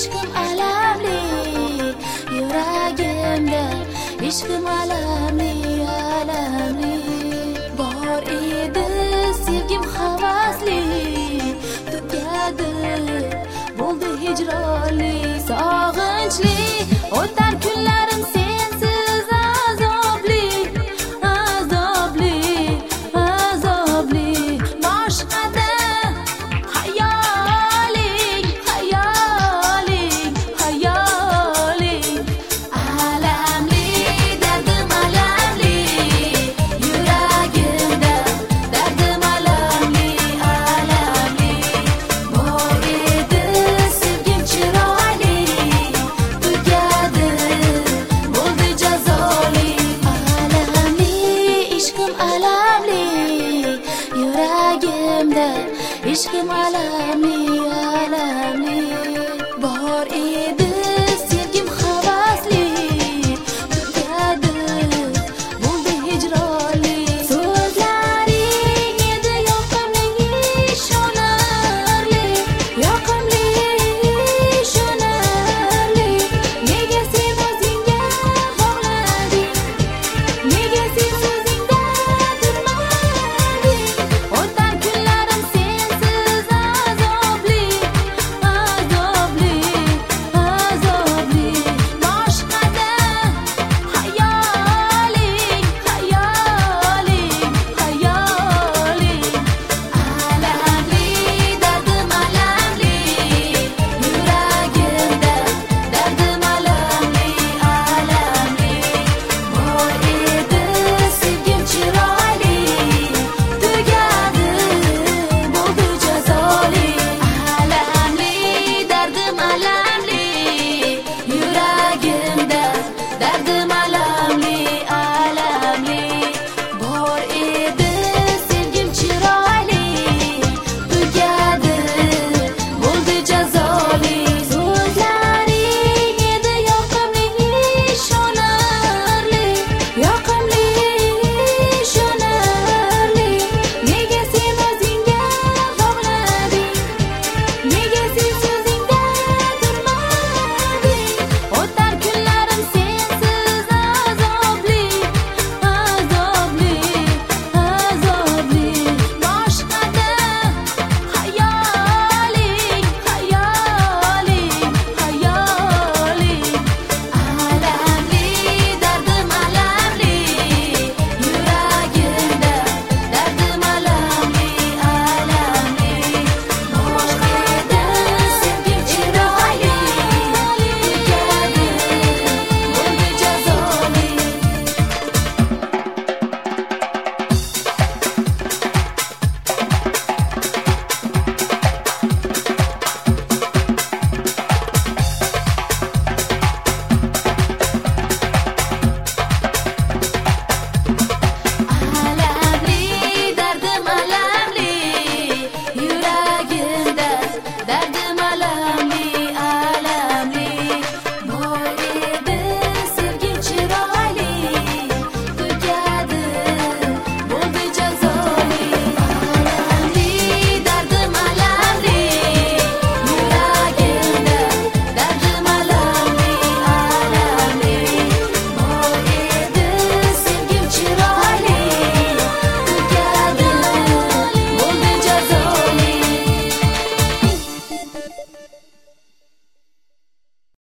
ishqim alamli, yuragimda ishqim alamli, alamli. Bor edi sevgim havasli, tugadi bo'ldi hijronli, sog'inchli o'tar kunlarim sensiz azobli, azobli, azobli. Boshqada hayoling, hayoling, hayoling. Alamli dardim alamli, yuragimda dardim alamli, alamli. Bor edi sevgim chiroyli, tugadi bo'ldi jazoli. Alamli ishqim alamli, yuragimda ishqim alamli, alamli. Bor edi